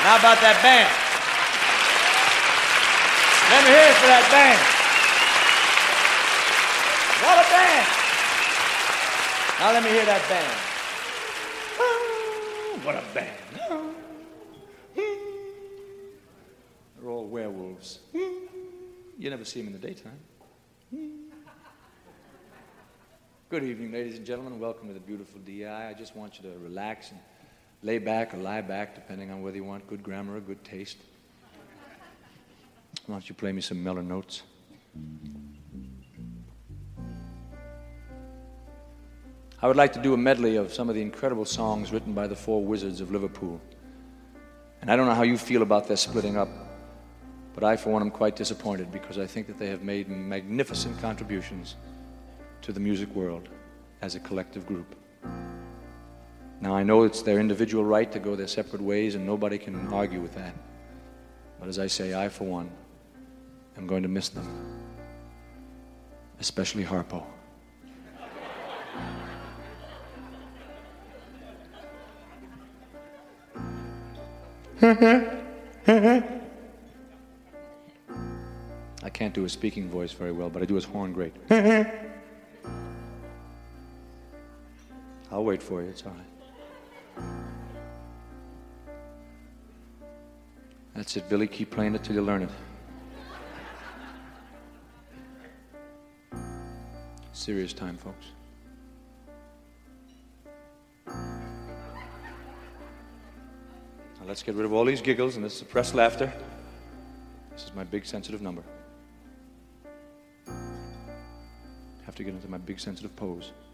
How about that band? Let me hear it for that band. What a band. Now let me hear that band. Oh, what a band. They're all werewolves. You never see them in the daytime. Good evening, ladies and gentlemen. Welcome to the beautiful DI. I just want you to relax and lay back or lie back, depending on whether you want good grammar or good taste. Why don't you play me some mellow notes? I would like to do a medley of some of the incredible songs written by the Four Wizards of Liverpool. And I don't know how you feel about their splitting up, but I, for one, am quite disappointed because I think that they have made magnificent contributions to the music world as a collective group. Now, I know it's their individual right to go their separate ways, and nobody can argue with that. But as I say, I, for one, am going to miss them, especially Harpo. I can't do his speaking voice very well, but I do his horn great. I'll wait for you, it's all right. That's it, Billy. Keep playing it till you learn it. Serious time, folks. Now let's get rid of all these giggles and this suppressed laughter. This is my big sensitive number. I have to get into my big sensitive pose.